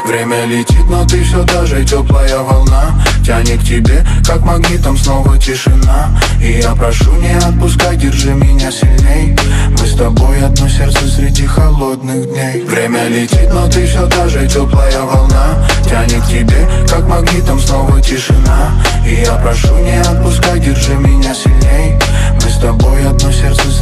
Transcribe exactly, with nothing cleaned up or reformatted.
Время летит, но ты все та же теплая волна. Тянет к тебе, как магнитом, снова тишина. И я прошу, не отпускай, держи меня сильней. Мы с тобой одно сердце среди холодных дней. Время летит, но ты все та же теплая волна. Тянет к тебе, как магнитом, снова тишина. И я прошу, не отпускай, держи меня сильней. Мы с тобой одно сердце